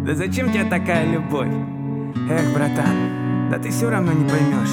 Да зачем тебе такая любовь? Эх, братан, да ты все равно не поймешь.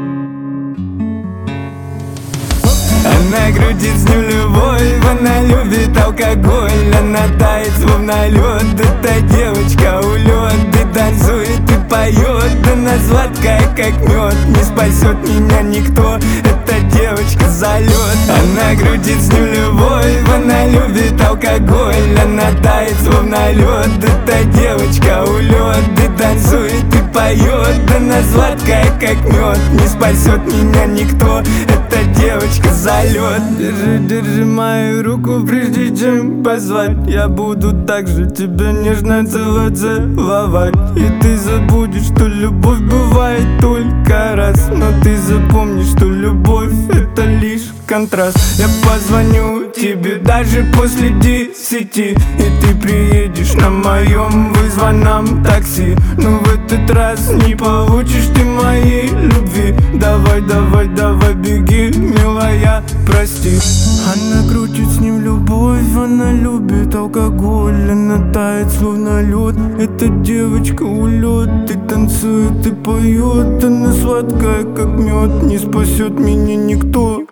Она крутит с ним любовь, она любит алкоголь, она тает словно лед. Эта девочка улет, и танцует, и поет. Она сладкая как мед, не спасет меня никто. Эта девочка залет. Она крутит с ним любовь, она любит алкоголь, она тает словно лед. Эта девочка улет, и танцует, и поет. Она сладкая как мед, не спасет меня никто. Эта девочка залет. Держи, держи мою руку, прежде чем позвать. Я буду так же тебя нежно целовать. И ты забудешь, что любовь бывает только раз. Но ты запомни, что любовь это лишь контраст. Я позвоню тебе даже после 10, и ты приедешь на моем вызванном такси. Но в этот раз не получишь ты моей любви. Давай, давай, давай, беги, милая, прости. Она крутит с ним любовь, она любит алкоголь, она тает словно лед. Эта девочка улет, и танцует, и поет. Она сладкая как мед, не спасет меня никто.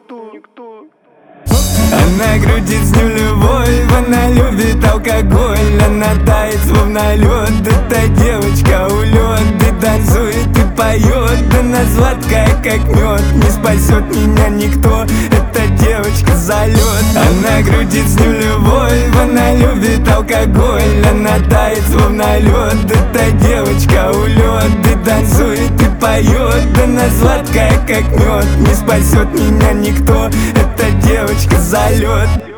Она крутит с ним любовь, она любит алкоголь, она тает словно лед. Эта девочка улет, и танцует, и поет. Она сладкая как мед, не спасет меня никто. Эта девочка залет. Она крутит с ним любовь, она любит алкоголь, она тает словно лед. Эта девочка улет, и танцует, и поет. Она сладкая как мед, не спасет меня никто. Эта девочка залет.